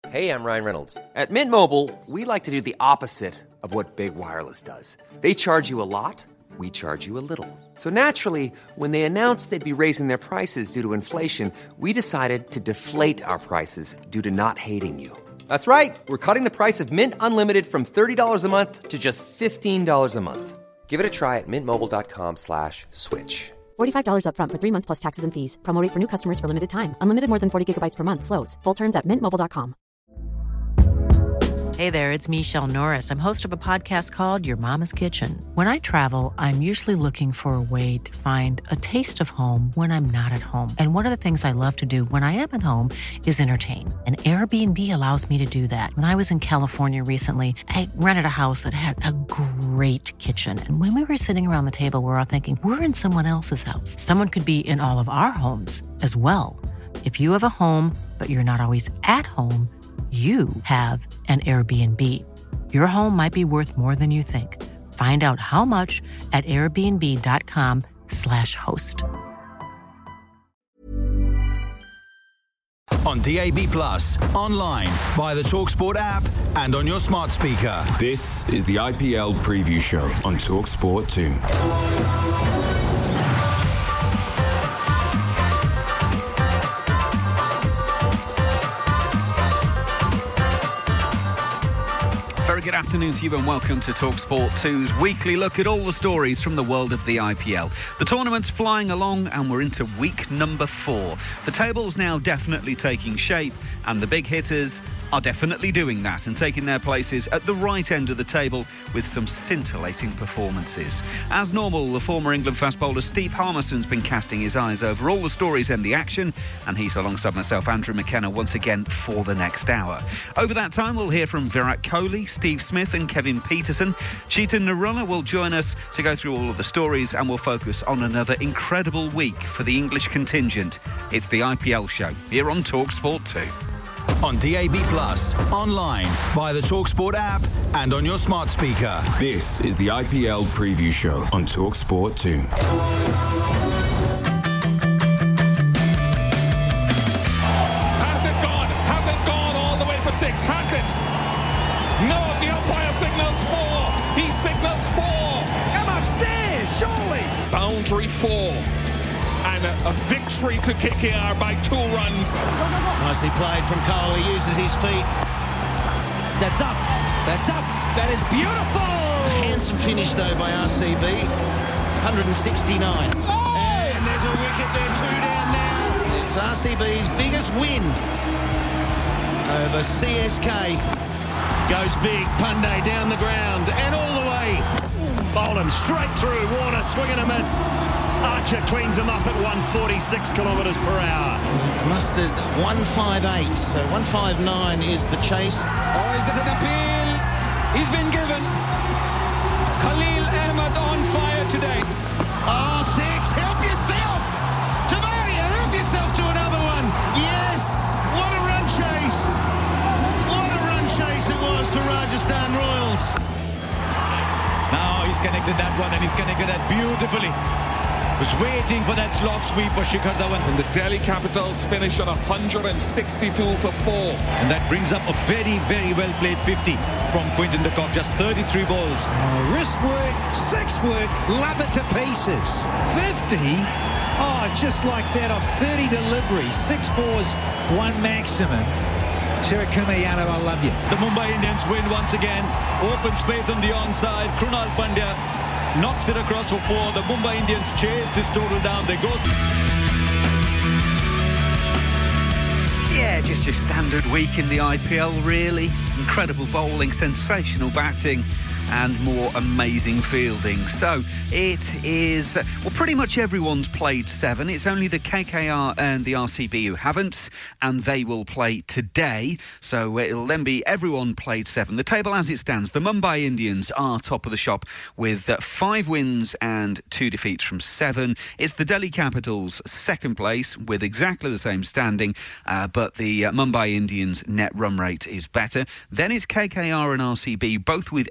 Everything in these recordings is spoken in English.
Hey, I'm Ryan Reynolds. At Mint Mobile, we like to do the opposite of what Big Wireless does. They charge you a lot, we charge you a little. So naturally, when they announced they'd be raising their prices due to inflation, we decided to deflate our prices due to not hating you. That's right. We're cutting the price of Mint Unlimited from $30 a month to just $15 a month. Give it a try at mintmobile.com/switch. $45 up front for 3 months plus taxes and fees. Promo rate for new customers for limited time. Unlimited more than 40 gigabytes per month. Slows full terms at mintmobile.com. Hey there, it's Michelle Norris. I'm host of a podcast called Your Mama's Kitchen. When I travel, I'm usually looking for a way to find a taste of home when I'm not at home. And one of the things I love to do when I am at home is entertain. And Airbnb allows me to do that. When I was in California recently, I rented a house that had a great kitchen. And when we were sitting around the table, we're all thinking, we're in someone else's house. Someone could be in all of our homes as well. If you have a home, but you're not always at home, you have an Airbnb. Your home might be worth more than you think. Find out how much at airbnb.com/host. On DAB+, online, via the TalkSport app, and on your smart speaker. This is the IPL Preview Show on TalkSport 2. Very good afternoon to you and welcome to TalkSport 2's weekly look at all the stories from the world of the IPL. The tournament's flying along and we're into week number 4. The table's now definitely taking shape and the big hitters are definitely doing that and taking their places at the right end of the table with some scintillating performances. As normal, the former England fast bowler Steve Harmison's been casting his eyes over all the stories and the action, and he's alongside myself, Andrew McKenna, once again for the next hour. Over that time, we'll hear from Virat Kohli, Steve Smith and Kevin Peterson. Chetan Narula will join us to go through all of the stories and we'll focus on another incredible week for the English contingent. It's the IPL show here on TalkSport 2. On DAB+, online, via the TalkSport app, and on your smart speaker. This is the IPL Preview Show on TalkSport 2. Has it gone? Has it gone all the way for 6? Has it? No, the umpire signals 4. He signals 4. Come upstairs, surely. Boundary 4. And a victory to KKR by 2 runs. Nicely played from Cole. He uses his feet. That's up. That's up. That is beautiful. A handsome finish, though, by RCB. 169. Oh! And there's a wicket there, 2 down now. It's RCB's biggest win over CSK. Goes big. Pandey down the ground and all the way. Boldham straight through. Warner swing and a miss. Archer cleans him up at 146 kilometres per hour. Mustard 158, so 159 is the chase. Or is it an appeal? He's been given. Khalil Ahmed on fire today. Oh, 6, help yourself! Tavaria, help yourself to another one. Yes, what a run chase. What a run chase it was for Rajasthan Royals. Now he's connected that one and he's connected that beautifully. Was waiting for that slog sweep for Shikhar Dhawan. And the Delhi Capitals finish on 162 for 4. And that brings up a very, very well played 50 from Quinton de Kock. Just 33 balls. Wrist work, 6 work, love it to pieces. 50? Oh, just like that off 30 deliveries. 6 fours, 1 maximum. Chirakumar Yadav, I love you. The Mumbai Indians win once again. Open space on the onside. Krunal Pandya knocks it across for 4. The Mumbai Indians chase this total down. They go. Yeah, just your standard week in the IPL, really. Incredible bowling, sensational batting, and more amazing fielding. So it is, well, pretty much everyone's played 7. It's only the KKR and the RCB who haven't, and they will play today. So it'll then be everyone played 7. The table as it stands, the Mumbai Indians are top of the shop with 5 wins and 2 defeats from 7. It's the Delhi Capitals second place with exactly the same standing, but the Mumbai Indians net run rate is better. Then it's KKR and RCB, both with 8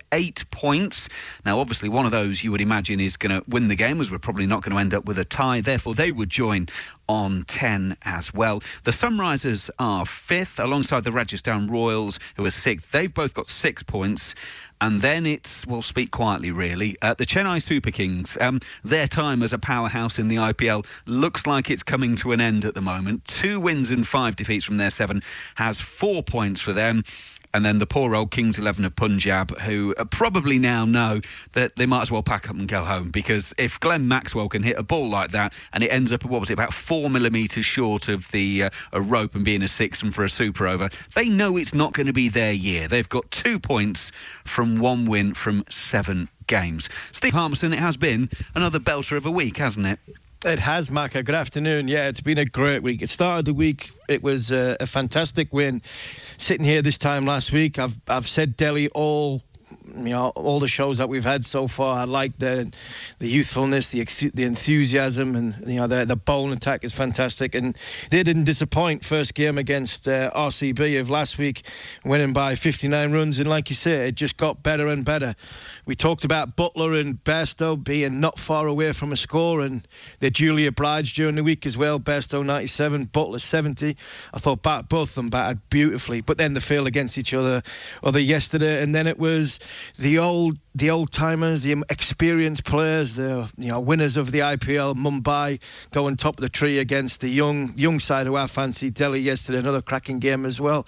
8 points. Now, obviously, one of those you would imagine is going to win the game, as we're probably not going to end up with a tie. Therefore, they would join on 10 as well. The Sunrisers are 5th, alongside the Rajasthan Royals, who are 6th. They've both got 6 points. And then it's, well, speak quietly, really. The Chennai Super Kings, their time as a powerhouse in the IPL looks like it's coming to an end at the moment. 2 wins and 5 defeats from their 7 has 4 points for them. And then the poor old Kings 11 of Punjab, who probably now know that they might as well pack up and go home, because if Glenn Maxwell can hit a ball like that and it ends up, what was it, about 4 millimetres short of the a rope and being a 6 and for a super over, they know it's not going to be their year. They've got 2 points from 1 win from 7 games. Steve Harmison, it has been another belter of a week, hasn't it? It has, Macca. Good afternoon. Yeah, it's been a great week. It started the week, it was a fantastic win. Sitting here this time last week, I've said Delhi all the shows that we've had so far. I like the youthfulness, the enthusiasm, and the bowling attack is fantastic. And they didn't disappoint. First game against RCB of last week, winning by 59 runs, and like you say, it just got better and better. We talked about Butler and Bairstow being not far away from a score, and they're duly obliged during the week as well. Bairstow 97, Butler 70. I thought both of them batted beautifully, but then they failed against each other yesterday, and then it was the old timers, the experienced players, the winners of the IPL, Mumbai going top of the tree against the young side who I fancy, Delhi yesterday, another cracking game as well.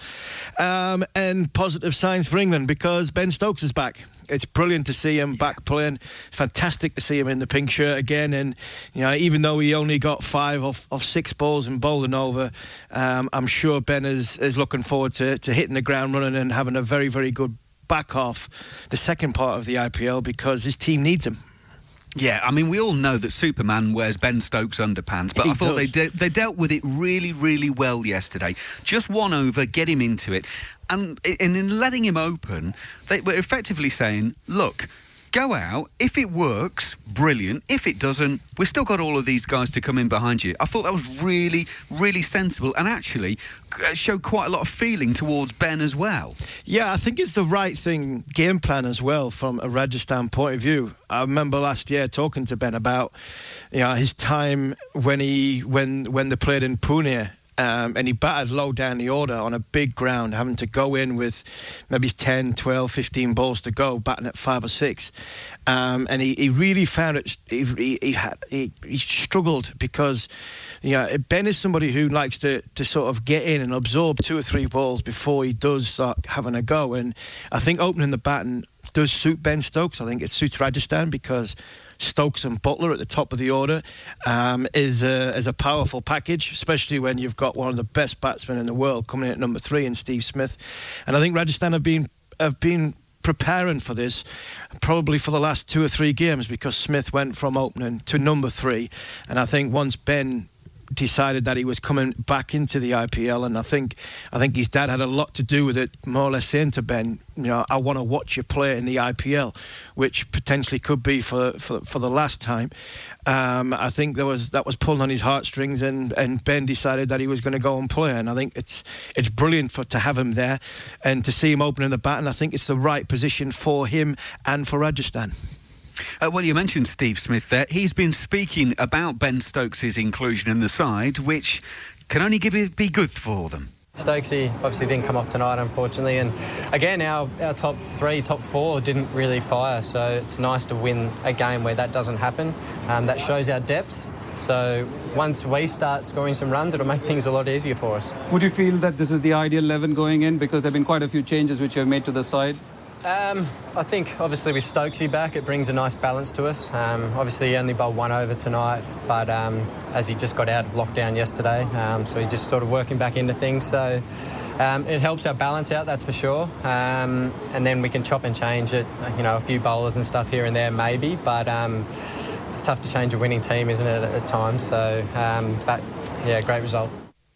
And positive signs for England, because Ben Stokes is back. It's brilliant to see him back playing. It's fantastic to see him in the pink shirt again. And even though he only got 5 of 6 balls and bowling over, I'm sure Ben is looking forward to hitting the ground running and having a very, very good back half, the second part of the IPL, because his team needs him. Yeah, I mean, we all know that Superman wears Ben Stokes underpants, but I thought they dealt with it really, really well yesterday. Just 1 over, get him into it. And in letting him open, they were effectively saying, look, go out. If it works, brilliant. If it doesn't, we've still got all of these guys to come in behind you. I thought that was really, really sensible, and actually showed quite a lot of feeling towards Ben as well. Yeah, I think it's the right thing, game plan as well, from a Rajasthan point of view. I remember last year talking to Ben about his time when they played in Pune. And he batted low down the order on a big ground, having to go in with maybe 10, 12, 15 balls to go, batting at 5 or 6. And he really found it, he struggled, because Ben is somebody who likes to sort of get in and absorb 2 or 3 balls before he does start having a go. And I think opening the batting does suit Ben Stokes. I think it suits Rajasthan, because Stokes and Butler at the top of the order is a powerful package, especially when you've got one of the best batsmen in the world coming in at number 3 in Steve Smith. And I think Rajasthan have been preparing for this probably for the last 2 or 3 games, because Smith went from opening to number 3, and I think once Ben decided that he was coming back into the IPL, and I think his dad had a lot to do with it, more or less saying to Ben, I want to watch you play in the IPL, which potentially could be for the last time. I think that was pulling on his heartstrings, and Ben decided that he was going to go and play, and I think it's brilliant to have him there and to see him opening the bat, and I think it's the right position for him and for Rajasthan. Well, you mentioned Steve Smith there. He's been speaking about Ben Stokes' inclusion in the side, which can only be good for them. Stokesy obviously didn't come off tonight, unfortunately, and again our top 3, top 4 didn't really fire, so it's nice to win a game where that doesn't happen. That shows our depths, so once we start scoring some runs, it'll make things a lot easier for us. Would you feel that this is the ideal 11 going in, because there have been quite a few changes which you have made to the side? I think obviously with Stokesy back, it brings a nice balance to us. Obviously he only bowled 1 over tonight, but as he just got out of lockdown yesterday, so he's just sort of working back into things, so it helps our balance out, that's for sure. And then we can chop and change it, a few bowlers and stuff here and there maybe, but it's tough to change a winning team, isn't it, at times, so but yeah, great result.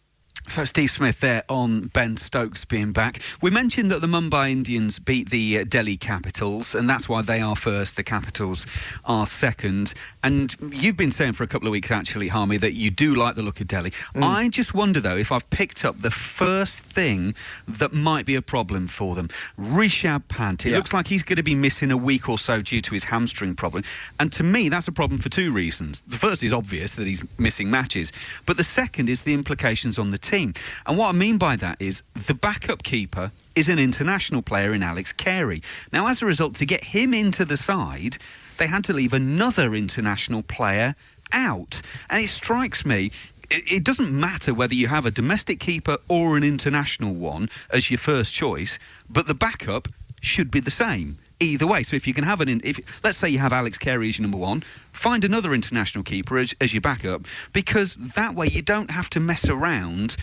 So Steve Smith there on Ben Stokes being back. We mentioned that the Mumbai Indians beat the Delhi Capitals, and that's why they are first, the Capitals are second. And you've been saying for a couple of weeks, actually, Harmy, that you do like the look of Delhi. I just wonder, though, if I've picked up the first thing that might be a problem for them. Rishabh Pant. It looks like he's going to be missing a week or so due to his hamstring problem. And to me, that's a problem for two reasons. The first is obvious, that he's missing matches. But the second is the implications on the team. And what I mean by that is the backup keeper is an international player in Alex Carey. Now, as a result, to get him into the side, they had to leave another international player out. And it strikes me, it doesn't matter whether you have a domestic keeper or an international one as your first choice, but the backup should be the same. Either way, so if you can have let's say you have Alex Carey as your number one, find another international keeper as your backup, because that way you don't have to mess around.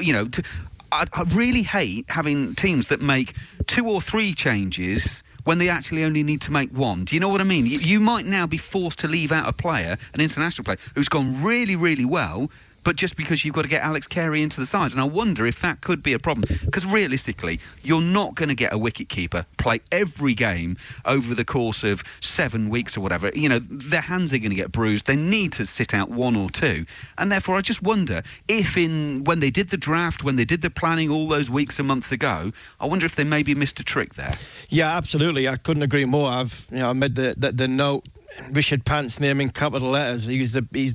I really hate having teams that make 2 or 3 changes when they actually only need to make 1. Do you know what I mean? You might now be forced to leave out a player, an international player, who's gone really, really well, but just because you've got to get Alex Carey into the side. And I wonder if that could be a problem. Because realistically, you're not going to get a wicket-keeper play every game over the course of 7 weeks or whatever. Their hands are going to get bruised. They need to sit out 1 or 2. And therefore, I just wonder if when they did the draft, when they did the planning all those weeks and months ago, I wonder if they maybe missed a trick there. Yeah, absolutely. I couldn't agree more. I made the note, Rishabh Pant's name in capital letters. He's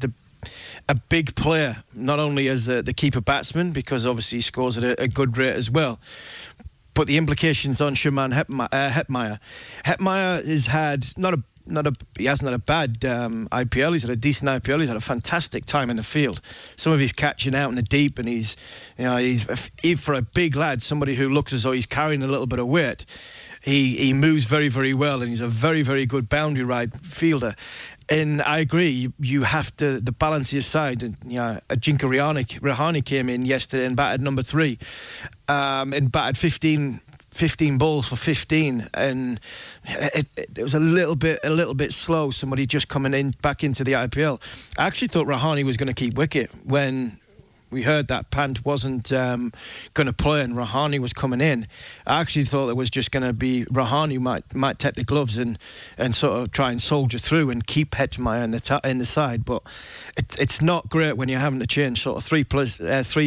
a big player, not only as the keeper batsman, because obviously he scores at a good rate as well, but the implications on Shubman Hetmyer. Hetmyer has had he hasn't had a bad IPL. He's had a decent IPL. He's had a fantastic time in the field. Some of his catching out in the deep, and he's for a big lad, somebody who looks as though he's carrying a little bit of weight. He moves very, very well, and he's a very, very good boundary right fielder. And I agree, you have to the balance your side. And Ajinkya Rahane came in yesterday and batted number 3, and batted 15 balls for 15, and it was a little bit slow. Somebody just coming back into the IPL. I actually thought Rahane was going to keep wicket when we heard that Pant wasn't going to play and Rahane was coming in. I actually thought it was just going to be Rahane who might take the gloves and sort of try and soldier through and keep Hetmyer in the side. But it's not great when you're having to change sort of three players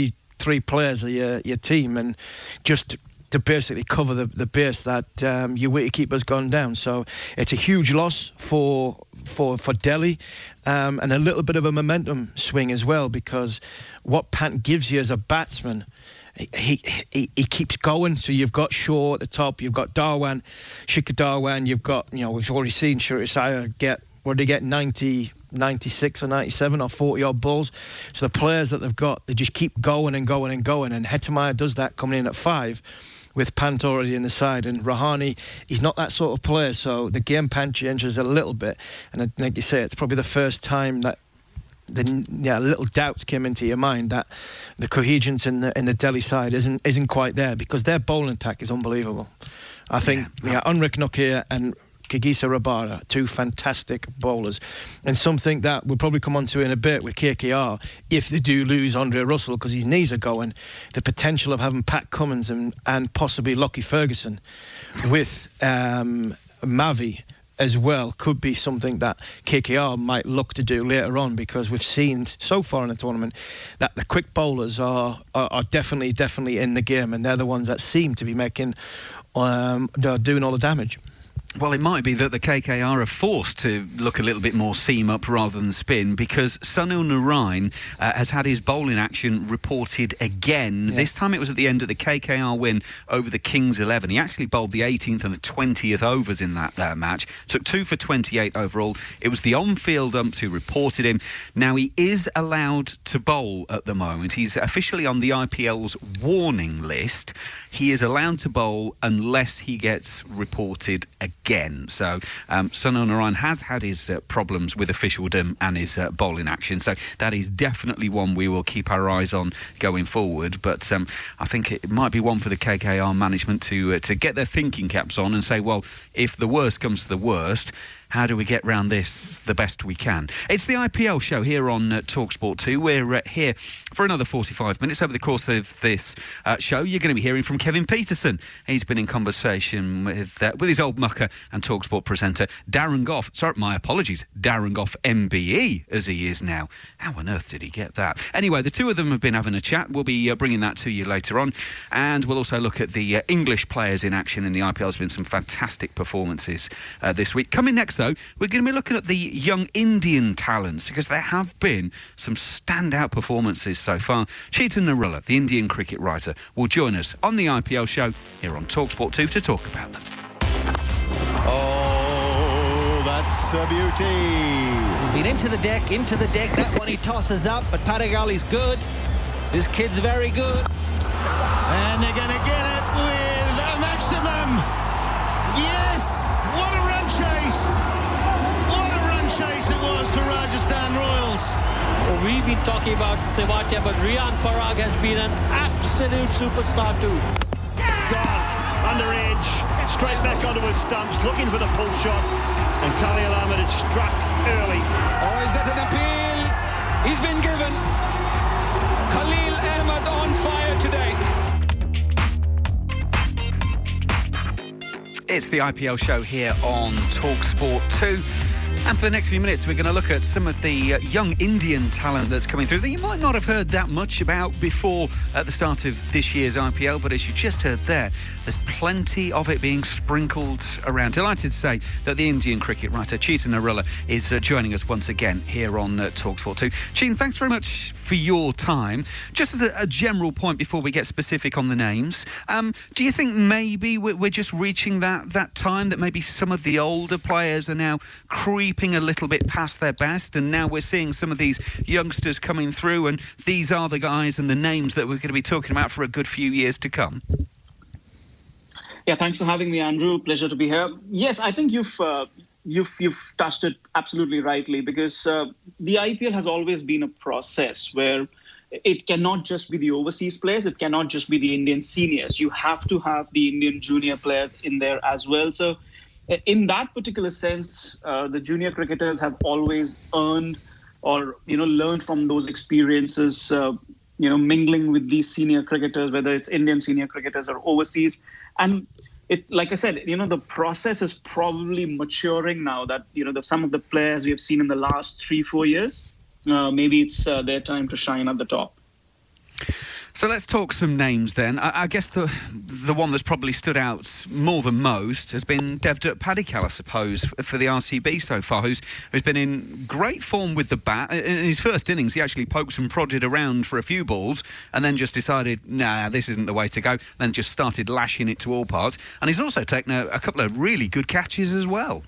of your team, and just to basically cover the base that your wicketkeeper's gone down. So it's a huge loss for Delhi, and a little bit of a momentum swing as well, because what Pant gives you as a batsman, he keeps going. So you've got Shaw at the top, you've got Dhawan, Shikhar Dhawan, you've got, we've already seen Shreyas Iyer get 96 or 97 or 40 odd balls. So the players that they've got, they just keep going and going and going, and Hetmyer does that coming in at 5 with Pant already in the side. And Rahane, he's not that sort of player, so the game plan changes a little bit. And like you say, it's probably the first time that little doubts came into your mind that the cohesion in the Delhi side isn't quite there, because their bowling attack is unbelievable. I think Anrich Nokia and Kagisa Rabada, 2 fantastic bowlers, and something that we'll probably come on to in a bit with KKR, if they do lose Andre Russell because his knees are going, the potential of having Pat Cummins and possibly Lockie Ferguson with Mavi as well could be something that KKR might look to do later on, because we've seen so far in the tournament that the quick bowlers are definitely in the game, and they're the ones that seem to be making they're doing all the damage. Well, it might be that the KKR are forced to look a little bit more seam up rather than spin, because Sunil Narine has had his bowling action reported again. Yeah. This time it was at the end of the KKR win over the Kings 11. He actually bowled the 18th and the 20th overs in that match. Took 2 for 28 overall. It was the on-field umps who reported him. Now, he is allowed to bowl at the moment. He's officially on the IPL's warning list. He is allowed to bowl unless he gets reported again. So Sunil Narine has had his problems with officialdom and his bowling action. So that is definitely one we will keep our eyes on going forward. But I think it might be one for the KKR management to get their thinking caps on and say, well, if the worst comes to the worst, how do we get round this the best we can? It's the IPL show here on TalkSport 2. We're here for another 45 minutes. Over the course of this show, you're going to be hearing from Kevin Peterson. He's been in conversation with his old mucker and TalkSport presenter Darren Gough. Sorry, my apologies, Darren Gough MBE, as he is now. How on earth did he get that? Anyway, the two of them have been having a chat. We'll be bringing that to you later on. And we'll also look at the English players in action in the IPL. There's been some fantastic performances this week. Coming next, though, we're going to be looking at the young Indian talents, because there have been some standout performances so far. Chetan Narula, the Indian cricket writer, will join us on the IPL show here on TalkSport 2 to talk about them. Oh, that's a beauty. He's been into the deck. That one he tosses up, but Padigal is good. This kid's very good. And they're going to get it with a maximum. Yes! What a run chase! What a run chase it was for Rajasthan Royals. Well, we've been talking about Tewatia, but Riyan Parag has been an absolute superstar too. Gone, under edge, straight back onto his stumps, looking for the pull shot, and Khalil Ahmed had struck early. Oh, is that an appeal? He's been given. Khalil Ahmed on fire today. It's the IPL show here on TalkSport 2. And for the next few minutes, we're going to look at some of the young Indian talent that's coming through that you might not have heard that much about before at the start of this year's IPL. But as you just heard there's plenty of it being sprinkled around. Delighted to say that the Indian cricket writer Chetan Narula is joining us once again here on TalkSport 2. Chetan, thanks very much for your time. Just as a general point before we get specific on the names, do you think maybe we're just reaching that time that maybe some of the older players are now creeping a little bit past their best, and now we're seeing some of these youngsters coming through, and these are the guys and the names that we're going to be talking about for a good few years to come? Yeah, thanks for having me, Andrew. Pleasure to be here. Yes, I think you've touched it absolutely rightly, because the IPL has always been a process where it cannot just be the overseas players, it cannot just be the Indian seniors. You have to have the Indian junior players in there as well. So in that particular sense, the junior cricketers have always earned or, learned from those experiences, mingling with these senior cricketers, whether it's Indian senior cricketers or overseas. And it, like I said, the process is probably maturing now that, some of the players we have seen in the last 3-4 years, maybe it's their time to shine at the top. So let's talk some names then. I guess the one that's probably stood out more than most has been Devdutt Padikkal, I suppose, for the RCB so far, who's been in great form with the bat. In his first innings, he actually poked and prodded around for a few balls and then just decided, nah, this isn't the way to go, then just started lashing it to all parts. And he's also taken a couple of really good catches as well.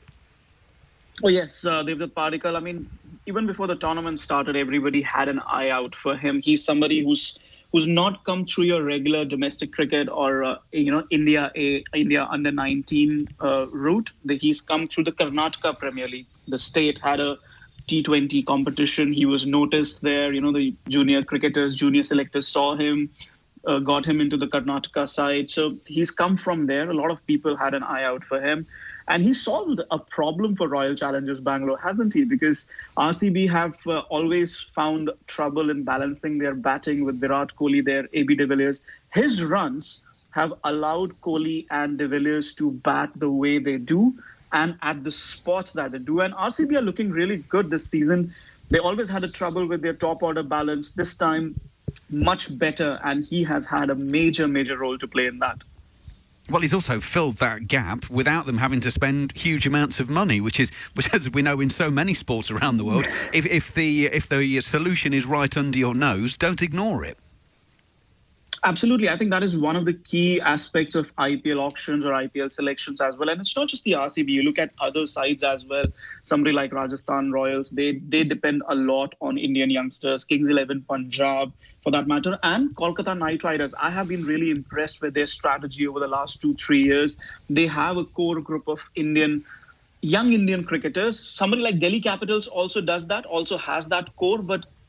Oh, yes, Devdutt Padikkal. I mean, even before the tournament started, everybody had an eye out for him. He's somebody who's not come through your regular domestic cricket or, India under 19 route. He's come through the Karnataka Premier League. The state had a T20 competition. He was noticed there. The junior cricketers, junior selectors saw him, got him into the Karnataka side. So he's come from there. A lot of people had an eye out for him. And he solved a problem for Royal Challengers Bangalore, hasn't he? Because RCB have always found trouble in balancing their batting with Virat Kohli, their AB de Villiers. His runs have allowed Kohli and de Villiers to bat the way they do and at the spots that they do. And RCB are looking really good this season. They always had a trouble with their top order balance. This time, much better. And he has had a major, major role to play in that. Well, he's also filled that gap without them having to spend huge amounts of money, which as we know in so many sports around the world, if the solution is right under your nose, don't ignore it. Absolutely. I think that is one of the key aspects of IPL auctions or IPL selections as well. And it's not just the RCB. You look at other sides as well. Somebody like Rajasthan Royals, they depend a lot on Indian youngsters, Kings 11 Punjab, for that matter, and Kolkata Knight Riders. I have been really impressed with their strategy over the last 2-3 years. They have a core group of young Indian cricketers. Somebody like Delhi Capitals also does that, also has that core, but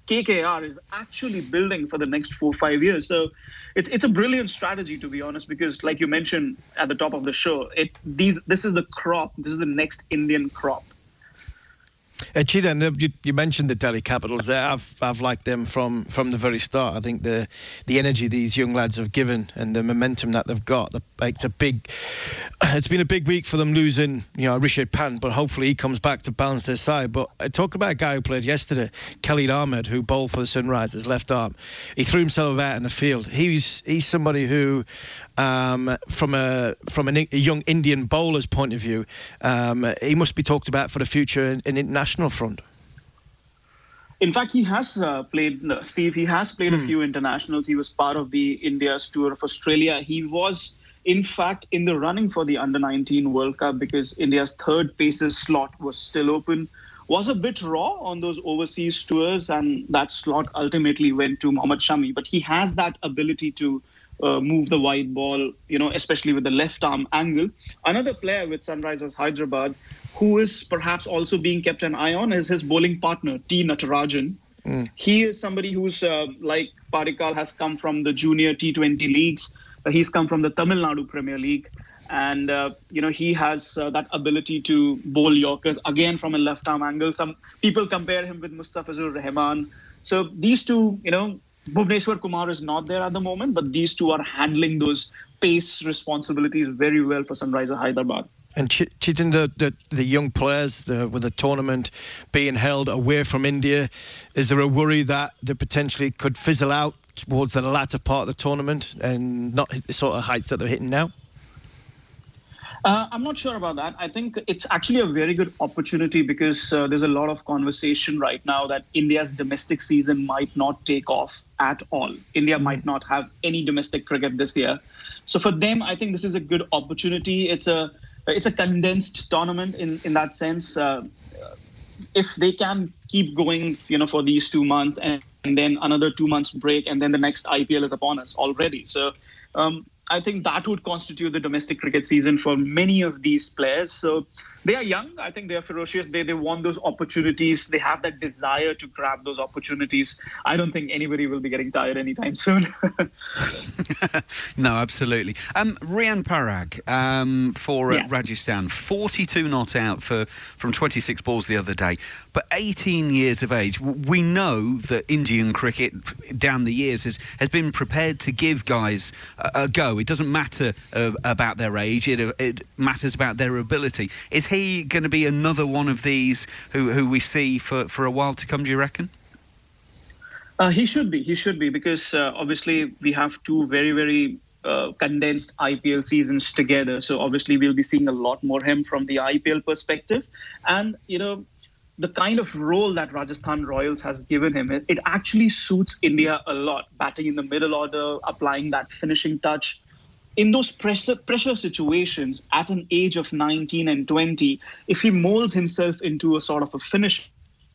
KKR is actually building for the next 4-5 years. So it's a brilliant strategy, to be honest, because like you mentioned at the top of the show, this is the crop. This is the next Indian crop. Chetan, you mentioned the Delhi Capitals there. I've liked them from the very start. I think the energy these young lads have given and the momentum that they've got. It's been a big week for them losing, Rishabh Pant, but hopefully he comes back to balance their side. But talk about a guy who played yesterday, Khalid Ahmed, who bowled for the Sunrisers, left arm. He threw himself out in the field. He's somebody who, from a young Indian bowler's point of view, he must be talked about for the future in international front. In fact, he has played, Steve, he has played a few internationals. He was part of the India's tour of Australia. He was, in fact, in the running for the Under-19 World Cup because India's third paces slot was still open. Was a bit raw on those overseas tours, and that slot ultimately went to Mohammad Shami. But he has that ability to move the wide ball, especially with the left arm angle. Another player with Sunrisers Hyderabad who is perhaps also being kept an eye on is his bowling partner, T. Natarajan. He is somebody who's, like Padikkal, has come from the junior T20 leagues. He's come from the Tamil Nadu Premier League. And, he has that ability to bowl Yorkers, again, from a left-arm angle. Some people compare him with Mustafizur Rahman. So these two, Bhuvneshwar Kumar is not there at the moment, but these two are handling those pace responsibilities very well for Sunrisers Hyderabad. And Chetan, the young players with the tournament being held away from India, is there a worry that they potentially could fizzle out towards the latter part of the tournament and not hit the sort of heights that they're hitting now? I'm not sure about that. I think it's actually a very good opportunity because there's a lot of conversation right now that India's domestic season might not take off at all. India might not have any domestic cricket this year. So for them, I think this is a good opportunity. It's a condensed tournament in that sense. If they can keep going, for these 2 months and then another 2 months break and then the next IPL is upon us already. So I think that would constitute the domestic cricket season for many of these players. So they are young. I think they are ferocious. They want those opportunities. They have that desire to grab those opportunities. I don't think anybody will be getting tired anytime soon. No, absolutely. Rian Parag for Rajasthan, 42 not out from 26 balls the other day, but 18 years of age. We know that Indian cricket down the years has been prepared to give guys a go. It doesn't matter about their age. It matters about their ability. Is he going to be another one of these who we see for a while to come, do you reckon? He should be because obviously we have two very, very condensed IPL seasons together. So obviously we'll be seeing a lot more him from the IPL perspective. And, the kind of role that Rajasthan Royals has given him, it actually suits India a lot. Batting in the middle order, applying that finishing touch. In those pressure situations at an age of 19 and 20, if he molds himself into a sort of a finisher,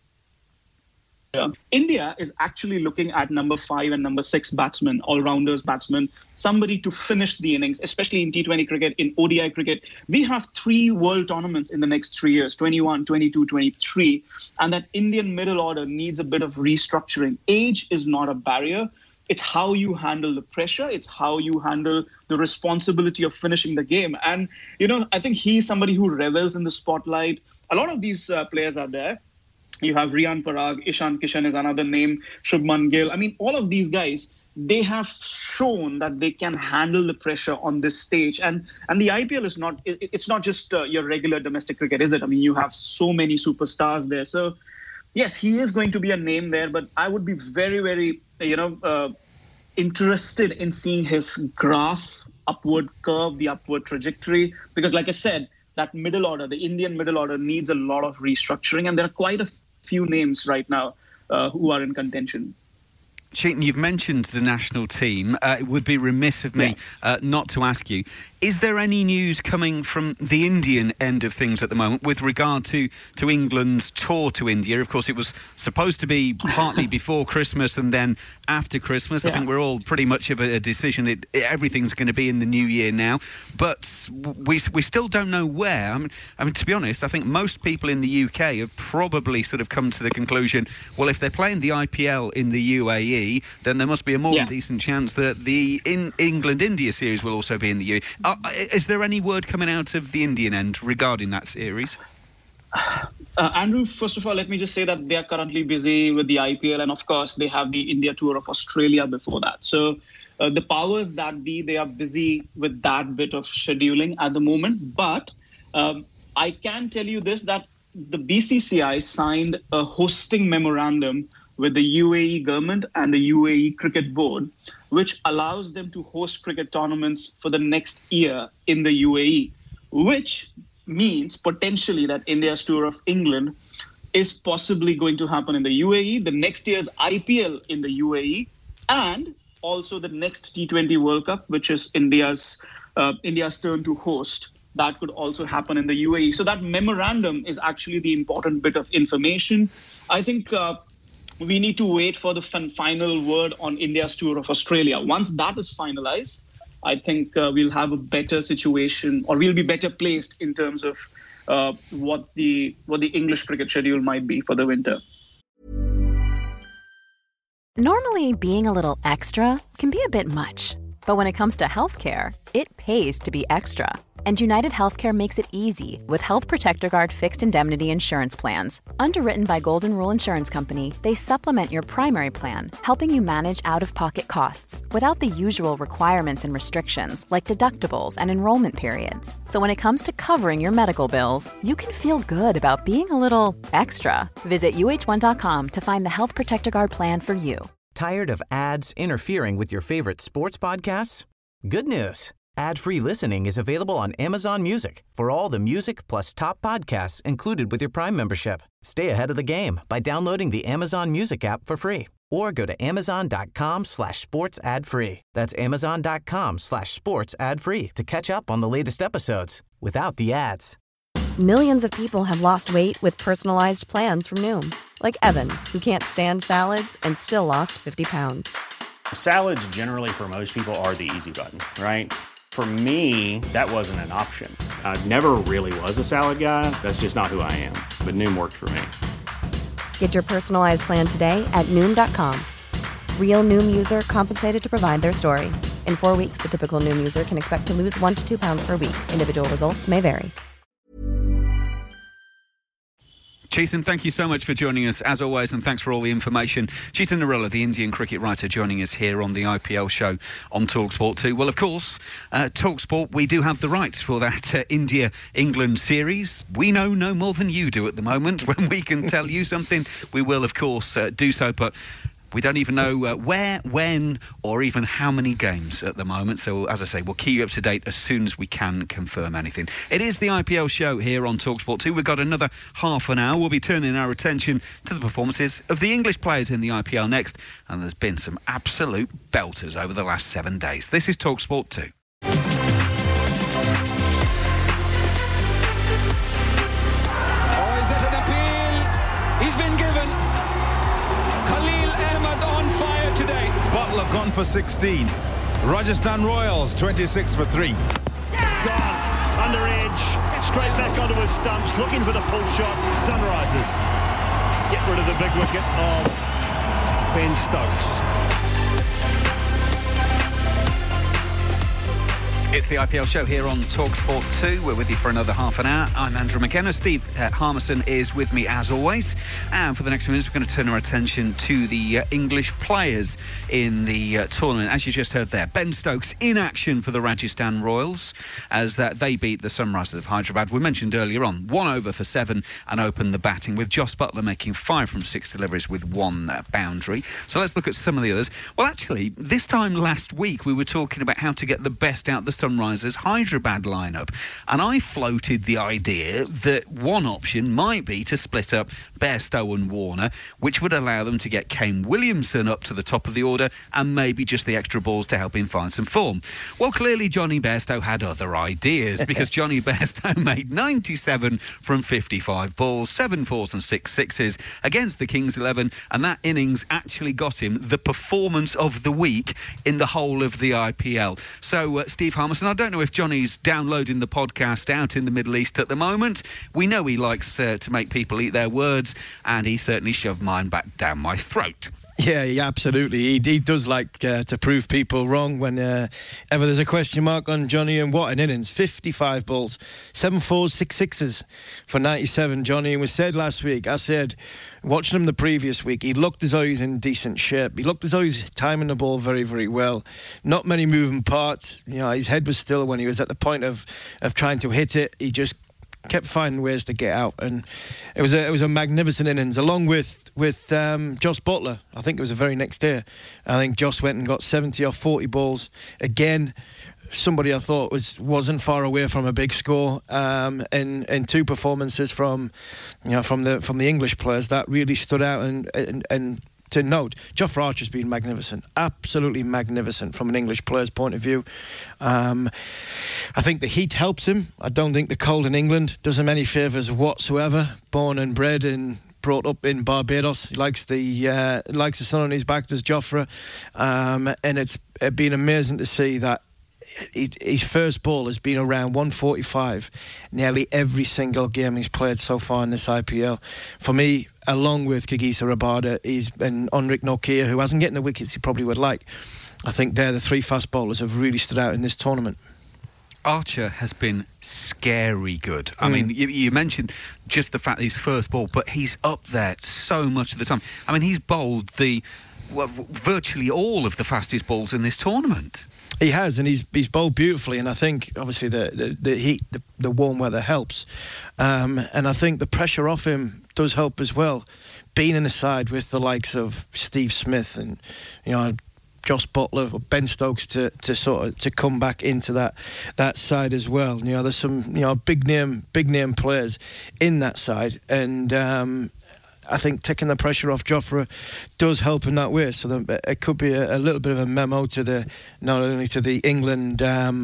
India is actually looking at number 5 and number 6 batsmen, all-rounders batsmen, somebody to finish the innings, especially in T20 cricket, in ODI cricket. We have 3 world tournaments in the next 3 years, 21, 22, 23, and that Indian middle order needs a bit of restructuring. Age is not a barrier. It's how you handle the pressure. It's how you handle the responsibility of finishing the game. And, I think he's somebody who revels in the spotlight. A lot of these players are there. You have Rian Parag, Ishan Kishan is another name, Shubman Gill. I mean, all of these guys, they have shown that they can handle the pressure on this stage. And the IPL is it's not just your regular domestic cricket, is it? I mean, you have so many superstars there. So, yes, he is going to be a name there, but I would be very, very, interested in seeing his graph, upward curve, the upward trajectory. Because like I said, that middle order, the Indian middle order needs a lot of restructuring. And there are quite a few names right now who are in contention. Cheaton, you've mentioned the national team. It would be remiss of me not to ask you, is there any news coming from the Indian end of things at the moment with regard to England's tour to India? Of course, it was supposed to be partly before Christmas and then after Christmas. I think we're all pretty much of a decision. Everything's going to be in the new year now. But we still don't know where. I mean, to be honest, I think most people in the UK have probably sort of come to the conclusion, well, if they're playing the IPL in the UAE, then there must be a more decent chance that the England-India series will also be in the UAE. Is there any word coming out of the Indian end regarding that series? Andrew, first of all, let me just say that they are currently busy with the IPL, and of course they have the India tour of Australia before that. So the powers that be, they are busy with that bit of scheduling at the moment. But I can tell you this, that the BCCI signed a hosting memorandum with the UAE government and the UAE Cricket Board, which allows them to host cricket tournaments for the next year in the UAE, which means potentially that India's tour of England is possibly going to happen in the UAE, the next year's IPL in the UAE, and also the next T20 World Cup, which is India's turn to host. That could also happen in the UAE. So that memorandum is actually the important bit of information. I think we need to wait for the final word on India's tour of Australia. Once that is finalized, I think we'll have a better situation, or we'll be better placed in terms of what the English cricket schedule might be for the winter. Normally, being a little extra can be a bit much. But when it comes to healthcare, it pays to be extra. And United Healthcare makes it easy with Health Protector Guard fixed indemnity insurance plans. Underwritten by Golden Rule Insurance Company, they supplement your primary plan, helping you manage out-of-pocket costs without the usual requirements and restrictions like deductibles and enrollment periods. So when it comes to covering your medical bills, you can feel good about being a little extra. Visit UH1.com to find the Health Protector Guard plan for you. Tired of ads interfering with your favorite sports podcasts? Good news. Ad-free listening is available on Amazon Music for all the music plus top podcasts included with your Prime membership. Stay ahead of the game by downloading the Amazon Music app for free or go to amazon.com/sports ad free. That's amazon.com/sports ad free to catch up on the latest episodes without the ads. Millions of people have lost weight with personalized plans from Noom. Like Evan, who can't stand salads and still lost 50 pounds. Salads generally for most people are the easy button, right? For me, that wasn't an option. I never really was a salad guy. That's just not who I am. But Noom worked for me. Get your personalized plan today at Noom.com. Real Noom user compensated to provide their story. In 4 weeks, the typical Noom user can expect to lose 1 to 2 pounds per week. Individual results may vary. Cheaton, thank you so much for joining us, as always, and thanks for all the information. Cheaton Narula, the Indian cricket writer, joining us here on the IPL show on TalkSport 2. Well, of course, TalkSport, we do have the rights for that India-England series. We know no more than you do at the moment. When we can tell you something, we will, of course, do so, but we don't even know where, when, or even how many games at the moment. So, as I say, we'll keep you up to date as soon as we can confirm anything. It is the IPL show here on TalkSport 2. We've got another half an hour. We'll be turning our attention to the performances of the English players in the IPL next. And there's been some absolute belters over the last 7 days. This is TalkSport 2. Butler gone for 16. Rajasthan Royals 26 for 3. Gone. Under edge. Straight back onto his stumps. Looking for the pull shot. Sunrisers get rid of the big wicket of Ben Stokes. It's the IPL show here on TalkSport 2. We're with you for another half an hour. I'm Andrew McKenna. Steve Harmison is with me as always. And for the next few minutes, we're going to turn our attention to the English players in the tournament. As you just heard there, Ben Stokes in action for the Rajasthan Royals as they beat the Sunrisers of Hyderabad. We mentioned earlier on, 1 over for 7 and opened the batting with Jos Buttler making 5 from 6 deliveries with 1 boundary. So let's look at some of the others. Well, actually, this time last week, we were talking about how to get the best out the Sunrisers Hyderabad lineup. And I floated the idea that one option might be to split up Bairstow and Warner, which would allow them to get Kane Williamson up to the top of the order and maybe just the extra balls to help him find some form. Well, clearly Johnny Bairstow had other ideas because Johnny Bairstow made 97 from 55 balls, 7 fours and 6 sixes against the Kings 11, and that innings actually got him the performance of the week in the whole of the IPL. So, Steve Harmison, I don't know if Johnny's downloading the podcast out in the Middle East at the moment. We know he likes to make people eat their words, and he certainly shoved mine back down my throat. Yeah, absolutely. He does like to prove people wrong whenever there's a question mark on Johnny. And what an innings. 55 balls, 7 fours, 6 sixes for 97, Johnny. And we said last week, I said, watching him the previous week, he looked as though he's in decent shape. He looked as though he's timing the ball very, very well. Not many moving parts. His head was still when he was at the point of trying to hit it. He just kept finding ways to get out, and it was a magnificent innings, along with Josh Butler. I think it was the very next day. I think Josh went and got 70 or 40 balls. Again, somebody I thought wasn't far away from a big score. In two performances from the English players that really stood out and to note, Jofra Archer's been magnificent, absolutely magnificent from an English player's point of view. I think the heat helps him. I don't think the cold in England does him any favours whatsoever. Born and bred and brought up in Barbados, he likes the sun on his back, does Jofra, and it's been amazing to see that his first ball has been around 145 nearly every single game he's played so far in this IPL. For me, along with Kagiso Rabada, he's been Enric Nokia, who hasn't getting the wickets he probably would like. I think they're the three fast bowlers have really stood out in this tournament. Archer has been scary good. I mean, you mentioned just the fact that his first ball, but he's up there so much of the time. I mean, he's bowled virtually all of the fastest balls in this tournament. He has, and he's bowled beautifully, and I think obviously the heat, the warm weather helps, and I think the pressure off him does help as well. Being in the side with the likes of Steve Smith and Josh Butler or Ben Stokes to come back into that side as well. There's some big name players in that side, and I think taking the pressure off Jofra does help in that way. So it could be a little bit of a memo to not only to the England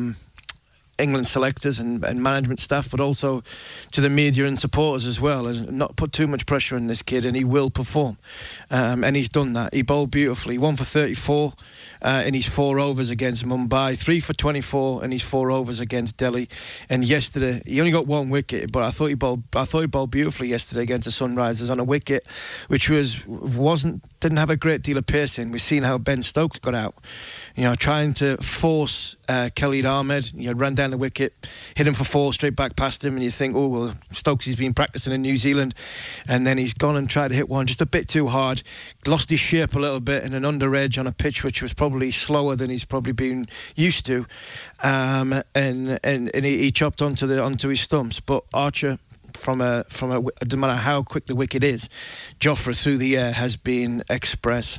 selectors and management staff, but also to the media and supporters as well, and not put too much pressure on this kid, and he will perform. And he's done that. He bowled beautifully. 1 for 34 in his 4 overs against Mumbai, 3 for 24 in his 4 overs against Delhi. And yesterday he only got 1 wicket, but I thought he bowled beautifully yesterday against the Sunrisers on a wicket which didn't have a great deal of pace in. We've seen how Ben Stokes got out, trying to force Khalid Ahmed. Ran down the wicket, hit him for 4 straight back past him, and you think, oh well, Stokes has been practicing in New Zealand, and then he's gone and tried to hit one just a bit too hard, lost his shape a little bit in an under edge on a pitch which was probably slower than he's probably been used to, and he chopped onto his stumps. But Archer, from a no matter how quick the wicket is, Jofra through the air has been express.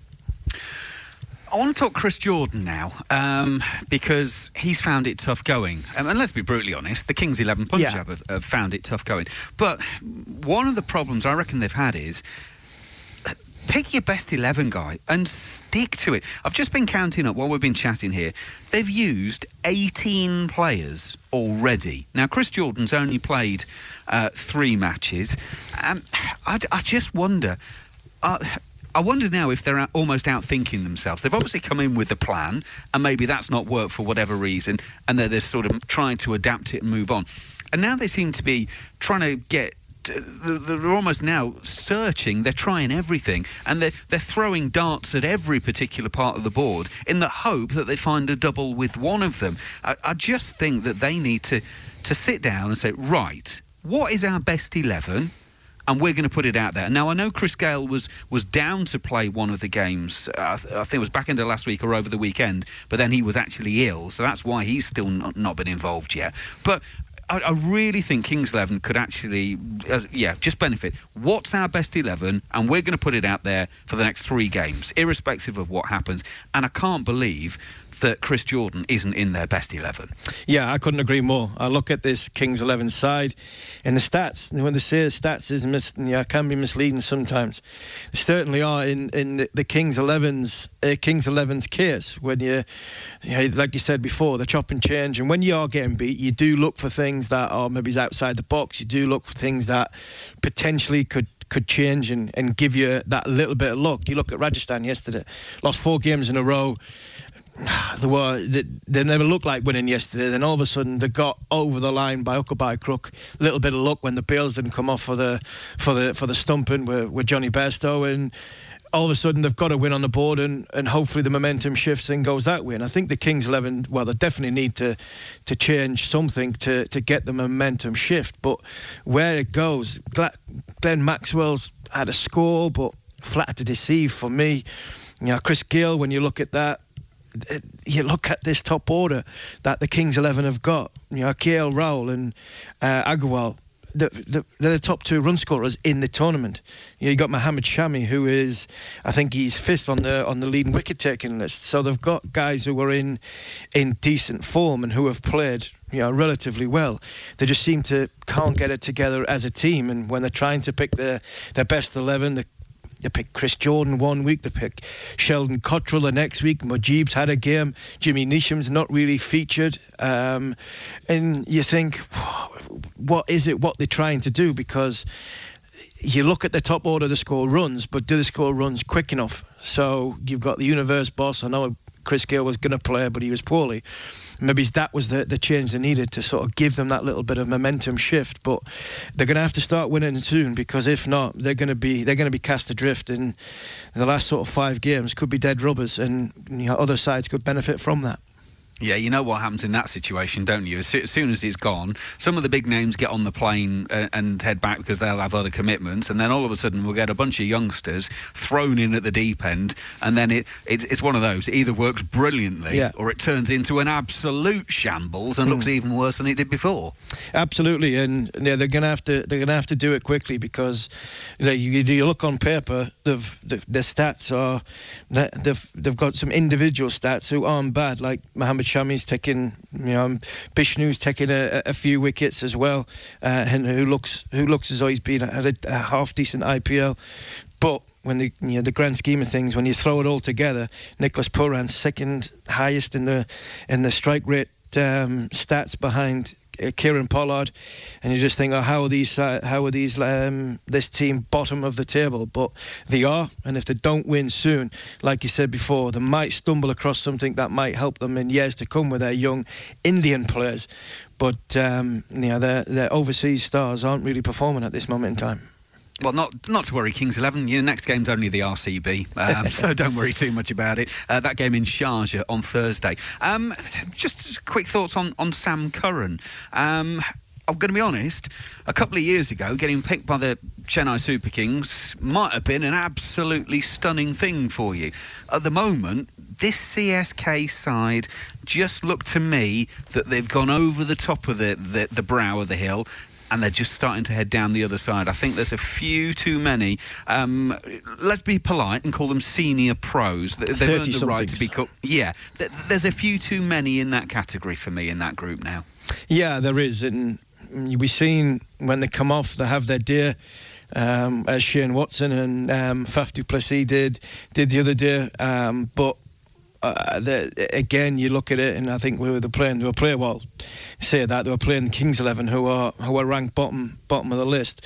I want to talk Chris Jordan now, because he's found it tough going. And let's be brutally honest, the Kings 11 Punjab have found it tough going. But one of the problems I reckon they've had is pick your best 11 guy and stick to it. I've just been counting up while we've been chatting here. They've used 18 players already. Now, Chris Jordan's only played 3 matches. I just wonder... I wonder now if they're almost outthinking themselves. They've obviously come in with a plan, and maybe that's not worked for whatever reason, and they're sort of trying to adapt it and move on. And now they seem to be trying to get... They're almost now searching. They're trying everything, and they're throwing darts at every particular part of the board in the hope that they find a double with one of them. I just think that they need to sit down and say, right, what is our best 11? And we're going to put it out there. Now, I know Chris Gale was down to play one of the games. I think it was back into last week or over the weekend, but then he was actually ill, so that's why he's still not been involved yet. But I really think Kings 11 could actually, just benefit. What's our best 11? And we're going to put it out there for the next 3 games, irrespective of what happens. And I can't believe that Chris Jordan isn't in their best 11. Yeah, I couldn't agree more. I look at this Kings 11 side, and the stats, when they say stats can be misleading sometimes. They certainly are in the Kings 11's case. When you like you said before, the chop and change, and when you are getting beat, you do look for things that are maybe outside the box. You do look for things that potentially could change and give you that little bit of luck. You look at Rajasthan yesterday, lost 4 games in a row. They never looked like winning yesterday. Then all of a sudden they got over the line by hook or by crook. A little bit of luck when the bails didn't come off for the stumping with Johnny Bairstow, and all of a sudden they've got a win on the board, and hopefully the momentum shifts and goes that way. And I think the Kings 11, well, they definitely need to change something to get the momentum shift. But where it goes, Glenn Maxwell's had a score, but flat to deceive for me. Chris Gayle, when you look at that, you look at this top order that the Kings 11 have got. KL Rahul and Agarwal. They're the top 2 run scorers in the tournament. You got Mohammad Shami, who is, I think he's 5th on the leading wicket taking list. So they've got guys who are in decent form and who have played relatively well. They just can't get it together as a team. And when they're trying to pick their best 11, they pick Chris Jordan one week, they pick Sheldon Cottrell the next week. Mujib's had a game. Jimmy Neesham's not really featured. And you think, what is it, what they're trying to do? Because you look at the top order, they score runs, but do they score runs quick enough? So you've got the universe boss. I know Chris Gayle was going to play, but he was poorly. Maybe that was the change they needed to sort of give them that little bit of momentum shift. But they're going to have to start winning soon, because if not, they're going to be cast adrift. And the last sort of 5 games could be dead rubbers, and other sides could benefit from that. Yeah, you know what happens in that situation, don't you? As soon as it's gone, some of the big names get on the plane and head back because they'll have other commitments, and then all of a sudden we'll get a bunch of youngsters thrown in at the deep end, and then it's one of those. It either works brilliantly or it turns into an absolute shambles and looks even worse than it did before. Absolutely, and they're going to have to do it quickly, because you look on paper, their stats are they've got some individual stats who aren't bad, like Mohammad Shami's taking, Bishnu's taking a few wickets as well, and who looks as though he's been at a half decent IPL. But when the grand scheme of things, when you throw it all together, Nicholas Pooran's second highest in the strike rate stats behind Kieran Pollard, and you just think, how are these this team bottom of the table? But they are, and if they don't win soon, like you said before, they might stumble across something that might help them in years to come with their young Indian players. But their overseas stars aren't really performing at this moment in time. Well, not to worry, Kings 11. Your next game's only the RCB, so don't worry too much about it. That game in Sharjah on Thursday. Just quick thoughts on Sam Curran. I'm going to be honest, a couple of years ago, getting picked by the Chennai Super Kings might have been an absolutely stunning thing for you. At the moment, this CSK side just looked to me that they've gone over the top of the brow of the hill, and they're just starting to head down the other side. I think there's a few too many. Let's be polite and call them senior pros. They've earned the right to be called. Yeah, there's a few too many in that category for me in that group now. Yeah, there is, and we've seen when they come off, they have their day. As Shane Watson and Faf du Plessis did the other day, but. Again, you look at it, and I think they were playing Kings 11, who are ranked bottom of the list.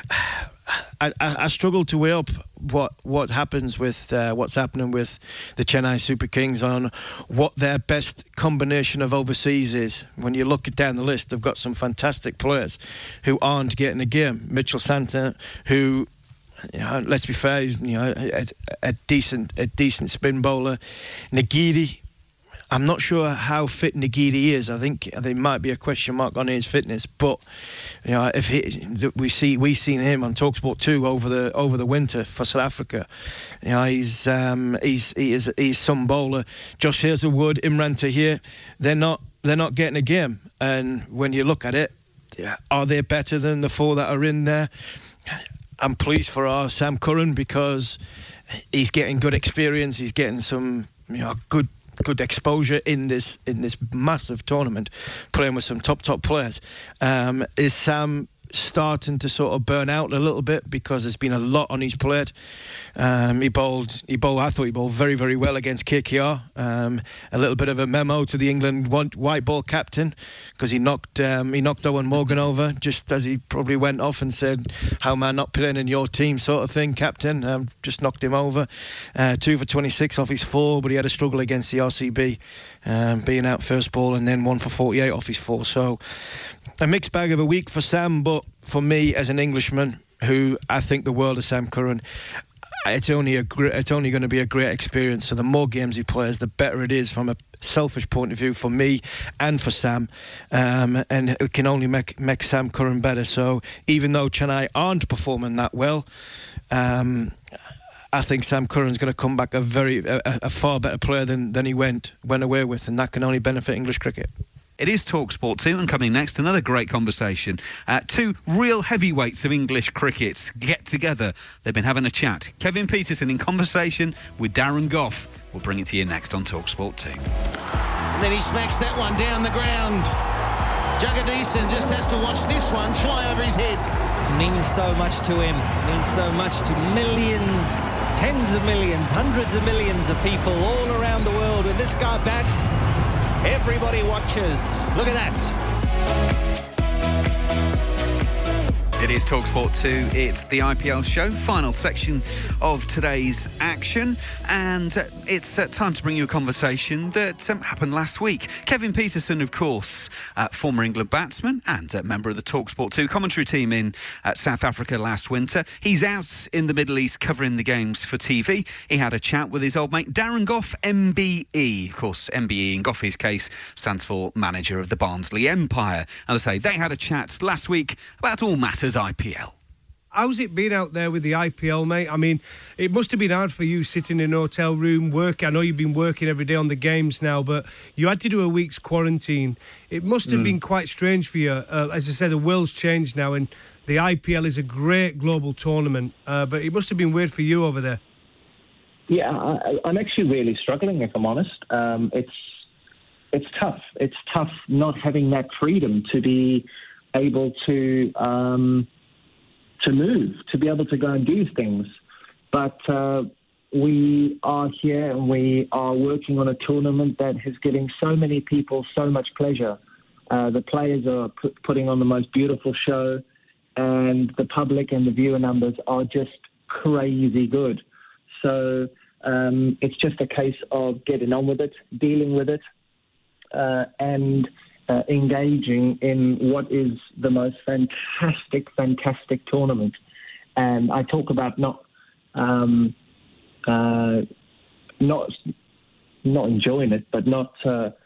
I struggle to weigh up what happens with what's happening with the Chennai Super Kings on what their best combination of overseas is. When you look down the list, they've got some fantastic players who aren't getting a game. Mitchell Santner, who. Let's be fair, he's a decent spin bowler. Nagidi, I'm not sure how fit Nagidi is. I think there might be a question mark on his fitness. But if we've seen him on TalkSport 2 over the winter for South Africa. He's some bowler. Josh Hazlewood, Imran Tahir, they're not getting a game. And when you look at it, are they better than the 4 that are in there? I'm pleased for our Sam Curran, because he's getting good experience. He's getting some good good exposure in this massive tournament, playing with some top players. Is Sam starting to sort of burn out a little bit because there's been a lot on his plate? I thought he bowled very, very well against KKR. A little bit of a memo to the England white ball captain, because he knocked Owen Morgan over just as he probably went off and said, "How am I not playing in your team?" sort of thing, captain. Just knocked him over. 2 for 26 off his 4, but he had a struggle against the RCB, being out first ball, and then 1 for 48 off his 4. So a mixed bag of a week for Sam, but for me as an Englishman who I think the world of Sam Curran, it's only going to be a great experience. So the more games he plays, the better it is from a selfish point of view for me and for Sam, and it can only make Sam Curran better. So even though Chennai aren't performing that well, I think Sam Curran's going to come back a far better player than he went away with, and that can only benefit English cricket. It is TalkSport 2, and coming next, another great conversation. 2 real heavyweights of English cricket get together. They've been having a chat. Kevin Pietersen in conversation with Darren Gough. We'll bring it to you next on TalkSport 2. And then he smacks that one down the ground. Jagadeesan just has to watch this one fly over his head. Means so much to him. Means so much to millions, tens of millions, hundreds of millions of people all around the world. When this guy bats, everybody watches. Look at that. It is TalkSport 2. It's the IPL show, final section of today's action, and it's time to bring you a conversation that happened last week. Kevin Pietersen, of course, former England batsman and member of the TalkSport 2 commentary team in South Africa last winter. He's out in the Middle East covering the games for TV. He had a chat with his old mate Darren Gough, MBE. Of course, MBE in Gough's case stands for manager of the Barnsley Empire. And I say they had a chat last week about all matters IPL. How's it been out there with the IPL, mate? I mean, it must have been hard for you sitting in a hotel room, working. I know you've been working every day on the games now, but you had to do a week's quarantine. It must have been quite strange for you. As I said, the world's changed now, and the IPL is a great global tournament, but it must have been weird for you over there. Yeah, I'm actually really struggling, if I'm honest. It's tough. It's tough not having that freedom to be able to move, to be able to go and do things. But we are here and we are working on a tournament that is giving so many people so much pleasure. The players are putting on the most beautiful show, and the public and the viewer numbers are just crazy good. So it's just a case of getting on with it, dealing with it, and engaging in what is the most fantastic tournament. And I talk about not enjoying it, but not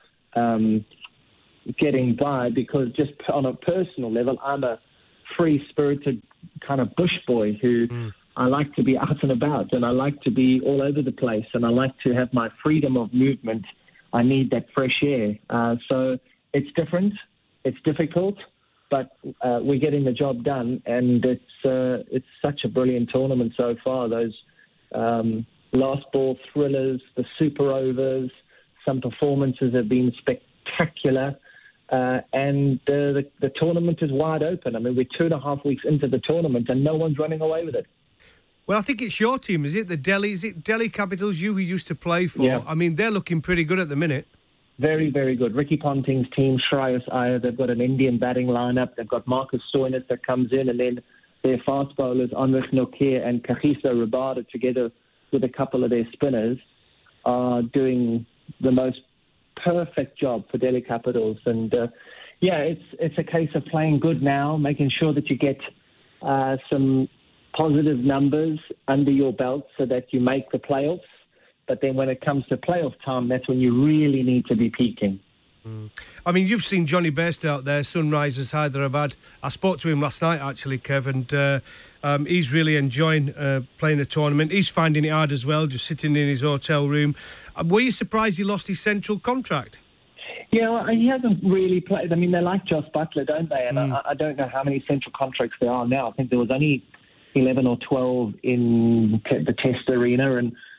getting by, because just on a personal level, I'm a free-spirited kind of bush boy who I like to be out and about, and I like to be all over the place, and I like to have my freedom of movement. I need that fresh air. So it's different, it's difficult, but we're getting the job done, and it's such a brilliant tournament so far. Those last ball thrillers, the super overs, some performances have been spectacular, and the tournament is wide open. I mean, we're 2.5 weeks into the tournament, and no one's running away with it. Well, I think it's your team, is it? Is it Delhi Capitals, you who used to play for? Yeah. I mean, they're looking pretty good at the minute. Very, very good. Ricky Ponting's team, Shreyas Iyer, they've got an Indian batting lineup. They've got Marcus Stoinis that comes in, and then their fast bowlers, Anrich Nokia and Kagiso Rabada, together with a couple of their spinners, are doing the most perfect job for Delhi Capitals. And, it's a case of playing good now, making sure that you get some positive numbers under your belt so that you make the playoffs. But then when it comes to playoff time, that's when you really need to be peaking. I mean, you've seen Johnny Bairstow out there, Sunrisers Hyderabad. I spoke to him last night, actually, Kev, and he's really enjoying playing the tournament. He's finding it hard as well, just sitting in his hotel room. Were you surprised he lost his central contract? Yeah, well, he hasn't really played. I mean, they like Joss Butler, don't they? And I don't know how many central contracts there are now. I think there was only 11 or 12 in the Test arena, and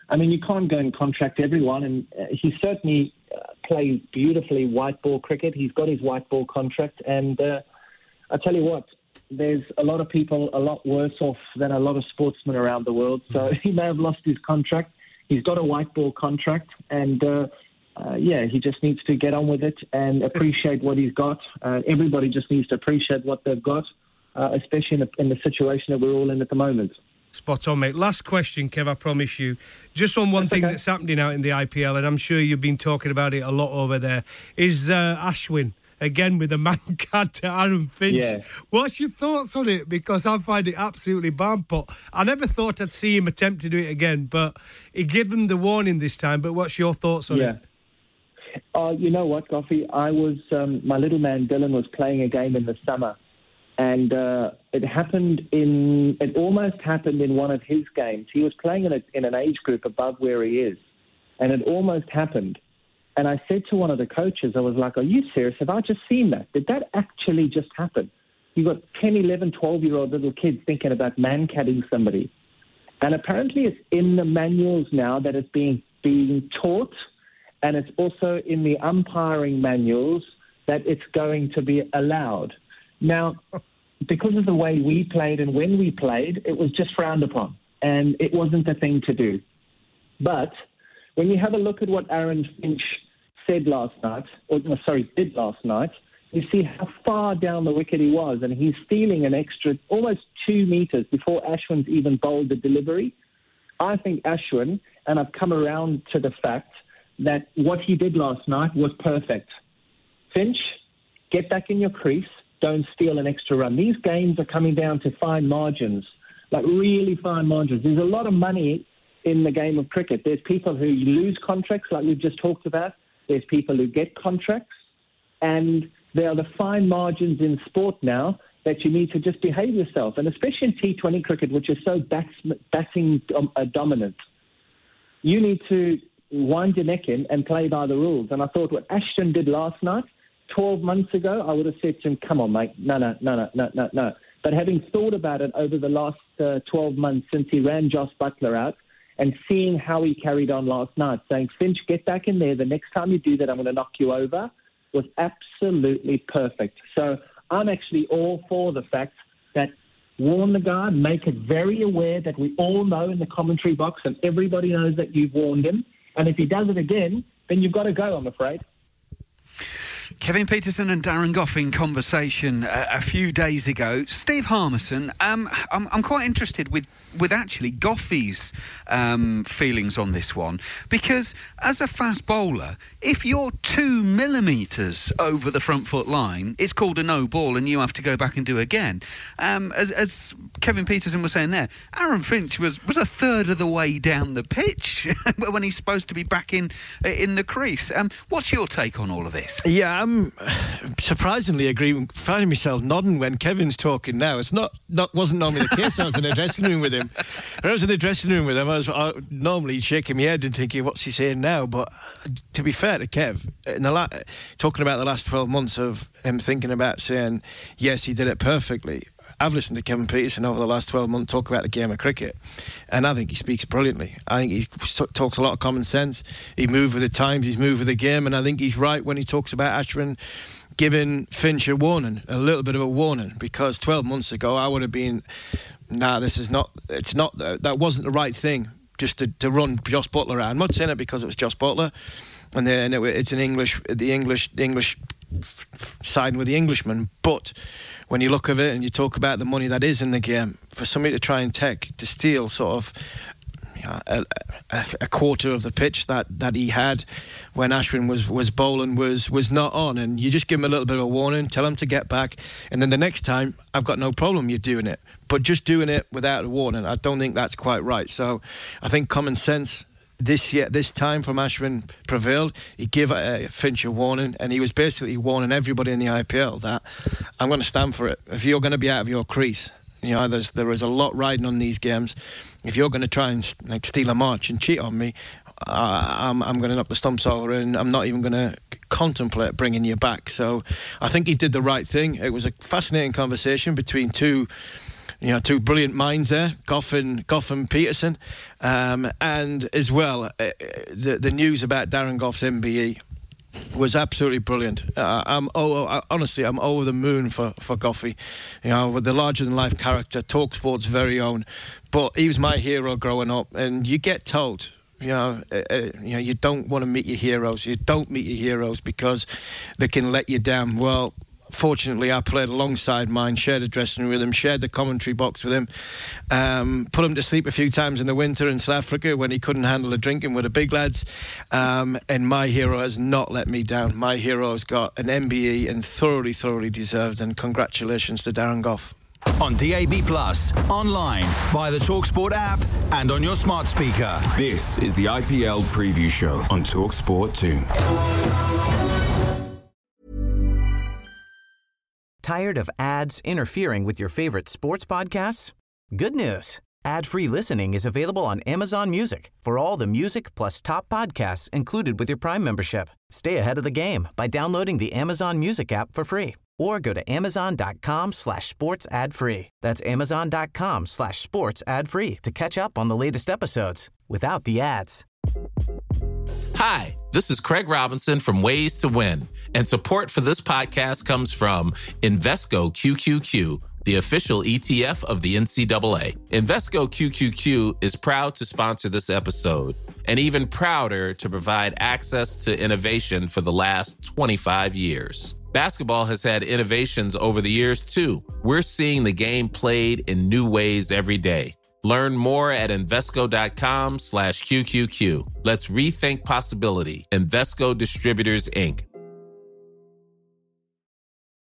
I mean, you can't go and contract everyone, and he certainly plays beautifully white ball cricket. He's got his white ball contract, and I tell you what, there's a lot of people a lot worse off than a lot of sportsmen around the world. So he may have lost his contract. He's got a white ball contract, and he just needs to get on with it and appreciate what he's got. Everybody just needs to appreciate what they've got, especially in the situation that we're all in at the moment. Spot on, mate. Last question, Kev, I promise you. Just on one thing that's happening out in the IPL, and I'm sure you've been talking about it a lot over there, is Ashwin, again with a man card to Aaron Finch. Yeah. What's your thoughts on it? Because I find it absolutely but I never thought I'd see him attempt to do it again, but he gave him the warning this time. But what's your thoughts on it? You know what, Goffy? I was, my little man Dylan was playing a game in the summer, and it almost happened in one of his games. He was playing in an age group above where he is, and it almost happened. And I said to one of the coaches, I was like, are you serious? Have I just seen that? Did that actually just happen? You've got 10, 11, 12-year-old little kids thinking about man-catting somebody. And apparently it's in the manuals now that it's being taught, and it's also in the umpiring manuals that it's going to be allowed. Now, because of the way we played and when we played, it was just frowned upon, and it wasn't a thing to do. But when you have a look at what Aaron Finch did last night, you see how far down the wicket he was, and he's stealing an extra almost 2 meters before Ashwin's even bowled the delivery. I think Ashwin, and I've come around to the fact that what he did last night was perfect. Finch, get back in your crease. Don't steal an extra run. These games are coming down to fine margins, like really fine margins. There's a lot of money in the game of cricket. There's people who lose contracts, like we've just talked about. There's people who get contracts. And there are the fine margins in sport now that you need to just behave yourself. And especially in T20 cricket, which is so batting dominant, you need to wind your neck in and play by the rules. And I thought what Ashton did last night, 12 months ago, I would have said to him, come on, mate, no. But having thought about it over the last 12 months since he ran Joss Buttler out and seeing how he carried on last night, saying, Finch, get back in there. The next time you do that, I'm going to knock you over, was absolutely perfect. So I'm actually all for the fact that warn the guy, make it very aware that we all know in the commentary box and everybody knows that you've warned him. And if he does it again, then you've got to go, I'm afraid. Kevin Pietersen and Darren Gough in conversation a few days ago. Steve Harmison, I'm quite interested with actually Goughy's feelings on this one, because as a fast bowler, if you're 2 millimetres over the front foot line, it's called a no ball and you have to go back and do again. As Kevin Pietersen was saying there, Aaron Finch was a third of the way down the pitch when he's supposed to be back in the crease. What's your take on all of this? Yeah, I'm surprisingly finding myself nodding when Kevin's talking now. It's wasn't normally the case. I was in the dressing room with him. When I was in the dressing room with him, I was normally shaking my head and thinking, what's he saying now? But to be fair to Kev, talking about the last 12 months of him thinking about saying, yes, he did it perfectly. I've listened to Kevin Pietersen over the last 12 months talk about the game of cricket, and I think he speaks brilliantly. I think he talks a lot of common sense. He moved with the times, he's moved with the game, and I think he's right when he talks about Ashwin giving Finch a little bit of a warning, because 12 months ago I would have been, that wasn't the right thing, just to run Joss Buttler out. I'm not saying it because it was Joss Buttler, and it's the English siding with the Englishman, but when you look at it and you talk about the money that is in the game, for somebody to try and to steal sort of a quarter of the pitch that he had when Ashwin was bowling was not on, and you just give him a little bit of a warning, tell him to get back, and then the next time I've got no problem you doing it, but just doing it without a warning, I don't think that's quite right. So I think common sense this time from Ashwin prevailed. He gave Finch a warning, and he was basically warning everybody in the IPL that I'm going to stand for it. If you're going to be out of your crease, there is a lot riding on these games. If you're going to try and steal a march and cheat on me, I'm going to knock the stumps over, and I'm not even going to contemplate bringing you back. So I think he did the right thing. It was a fascinating conversation between two two brilliant minds there, Goff and Peterson, and as well the news about Darren Goff's MBE was absolutely brilliant. Honestly, I'm over the moon for Goffey. With the larger-than-life character, TalkSport's very own. But he was my hero growing up, and you get told, you don't want to meet your heroes. You don't meet your heroes because they can let you down. Well, fortunately, I played alongside mine, shared a dressing room with him, shared the commentary box with him, put him to sleep a few times in the winter in South Africa when he couldn't handle the drinking with the big lads. And my hero has not let me down. My hero's got an MBE and thoroughly deserved. And congratulations to Darren Goff. On DAB+, online, via the TalkSport app, and on your smart speaker. This is the IPL Preview Show on TalkSport 2. Tired of ads interfering with your favorite sports podcasts? Good news. Ad-free listening is available on Amazon Music for all the music plus top podcasts included with your Prime membership. Stay ahead of the game by downloading the Amazon Music app for free or go to amazon.com/sports ad free. That's amazon.com/sports ad free to catch up on the latest episodes without the ads. Hi, this is Craig Robinson from Ways to Win, and support for this podcast comes from Invesco QQQ, the official ETF of the NCAA. Invesco QQQ is proud to sponsor this episode, and even prouder to provide access to innovation for the last 25 years. Basketball has had innovations over the years, too. We're seeing the game played in new ways every day. Learn more at Invesco.com/QQQ. Let's rethink possibility. Invesco Distributors, Inc.